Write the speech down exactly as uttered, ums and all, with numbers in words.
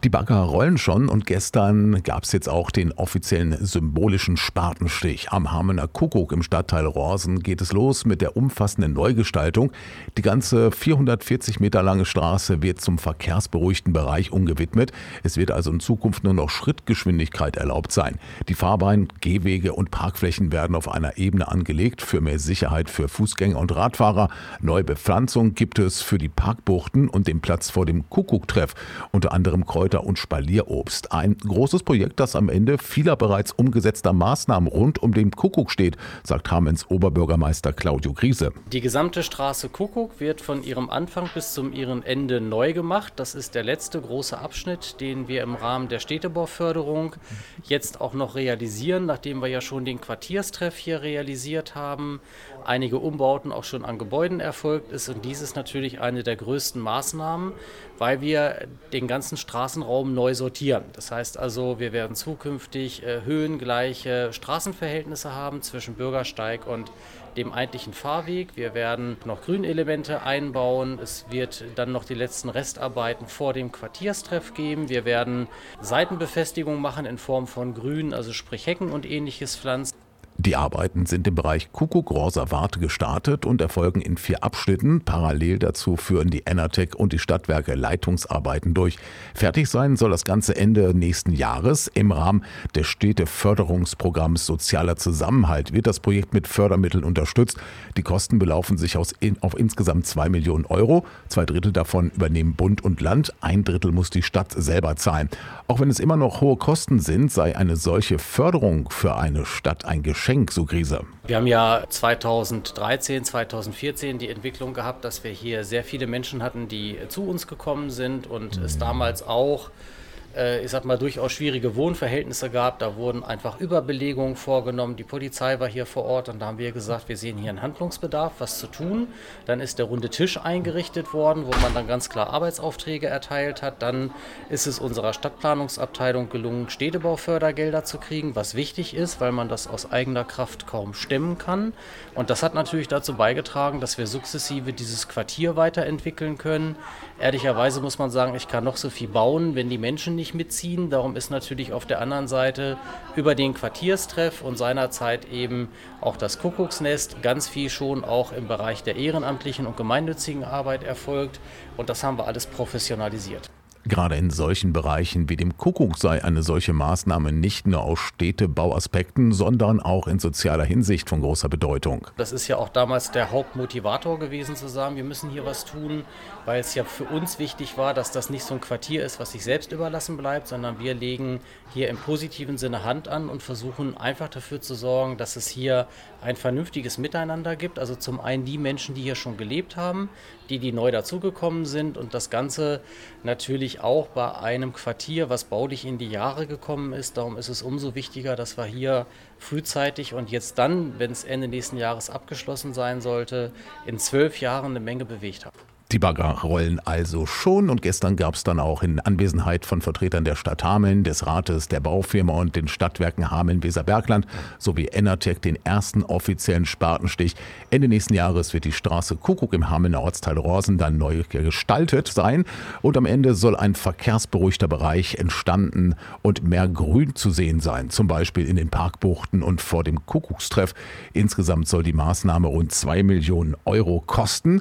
Die Bagger rollen schon und gestern gab es jetzt auch den offiziellen symbolischen Spatenstich. Am Hamener Kuckuck im Stadtteil Rorsen geht es los mit der umfassenden Neugestaltung. Die ganze vierhundertvierzig Meter lange Straße wird zum verkehrsberuhigten Bereich umgewidmet. Es wird also in Zukunft nur noch Schrittgeschwindigkeit erlaubt sein. Die Fahrbahn, Gehwege und Parkflächen werden auf einer Ebene angelegt für mehr Sicherheit für Fußgänger und Radfahrer. Neue Bepflanzung gibt es für die Parkbuchten und den Platz vor dem Kuckucktreff, unter anderem Kräuter und Spalierobst. Ein großes Projekt, das am Ende vieler bereits umgesetzter Maßnahmen rund um den Kuckuck steht, sagt Hamens Oberbürgermeister Claudio Griese. Die gesamte Straße Kuckuck wird von ihrem Anfang bis zum ihrem Ende neu gemacht. Das ist der letzte große Abschnitt, den wir im Rahmen der Städtebauförderung jetzt auch noch realisieren, nachdem wir ja schon den Quartierstreff hier realisiert haben, einige Umbauten auch schon an Gebäuden erfolgt ist. Und dies ist natürlich eine der größten Maßnahmen, weil wir den ganzen Straßenraum neu sortieren. Das heißt also, wir werden zukünftig äh, höhengleiche Straßenverhältnisse haben zwischen Bürgersteig und dem eigentlichen Fahrweg. Wir werden noch Grünelemente einbauen. Es wird dann noch die letzten Restarbeiten vor dem Quartierstreff geben. Wir werden Seitenbefestigung machen in Form von Grün, also sprich Hecken und ähnliches pflanzen. Die Arbeiten sind im Bereich Kuckuck-Rosa-Warte gestartet und erfolgen in vier Abschnitten. Parallel dazu führen die Enertec und die Stadtwerke Leitungsarbeiten durch. Fertig sein soll das Ganze Ende nächsten Jahres. Im Rahmen des Städteförderungsprogramms Sozialer Zusammenhalt wird das Projekt mit Fördermitteln unterstützt. Die Kosten belaufen sich aus in, auf insgesamt zwei Millionen Euro. Zwei Drittel davon übernehmen Bund und Land. Ein Drittel muss die Stadt selber zahlen. Auch wenn es immer noch hohe Kosten sind, sei eine solche Förderung für eine Stadt ein Geschenk. So Griese. Wir haben ja zweitausenddreizehn, zweitausendvierzehn die Entwicklung gehabt, dass wir hier sehr viele Menschen hatten, die zu uns gekommen sind und es damals auch, ich sag mal, durchaus schwierige Wohnverhältnisse gab. Da wurden einfach Überbelegungen vorgenommen. Die Polizei war hier vor Ort und da haben wir gesagt, wir sehen hier einen Handlungsbedarf, was zu tun. Dann ist der runde Tisch eingerichtet worden, wo man dann ganz klar Arbeitsaufträge erteilt hat. Dann ist es unserer Stadtplanungsabteilung gelungen, Städtebaufördergelder zu kriegen, was wichtig ist, weil man das aus eigener Kraft kaum stemmen kann. Und das hat natürlich dazu beigetragen, dass wir sukzessive dieses Quartier weiterentwickeln können. Ehrlicherweise muss man sagen, ich kann noch so viel bauen, wenn die Menschen nicht mitziehen. Darum ist natürlich auf der anderen Seite über den Quartierstreff und seinerzeit eben auch das Kuckucksnest ganz viel schon auch im Bereich der ehrenamtlichen und gemeinnützigen Arbeit erfolgt. Und das haben wir alles professionalisiert. Gerade in solchen Bereichen wie dem Kuckuck sei eine solche Maßnahme nicht nur aus Städtebauaspekten, sondern auch in sozialer Hinsicht von großer Bedeutung. Das ist ja auch damals der Hauptmotivator gewesen, zu sagen, wir müssen hier was tun, weil es ja für uns wichtig war, dass das nicht so ein Quartier ist, was sich selbst überlassen bleibt, sondern wir legen hier im positiven Sinne Hand an und versuchen einfach dafür zu sorgen, dass es hier ein vernünftiges Miteinander gibt. Also zum einen die Menschen, die hier schon gelebt haben, die, die neu dazugekommen sind und das Ganze natürlich auch bei einem Quartier, was baulich in die Jahre gekommen ist. Darum ist es umso wichtiger, dass wir hier frühzeitig und jetzt dann, wenn es Ende nächsten Jahres abgeschlossen sein sollte, in zwölf Jahren eine Menge bewegt haben. Die Bagger rollen also schon und gestern gab es dann auch in Anwesenheit von Vertretern der Stadt Hameln, des Rates, der Baufirma und den Stadtwerken Hameln-Weserbergland sowie Enertec den ersten offiziellen Spatenstich. Ende nächsten Jahres wird die Straße Kuckuck im Hamelner Ortsteil Rorsen dann neu gestaltet sein und am Ende soll ein verkehrsberuhigter Bereich entstanden und mehr Grün zu sehen sein, zum Beispiel in den Parkbuchten und vor dem Kuckuckstreff. Insgesamt soll die Maßnahme rund zwei Millionen Euro kosten.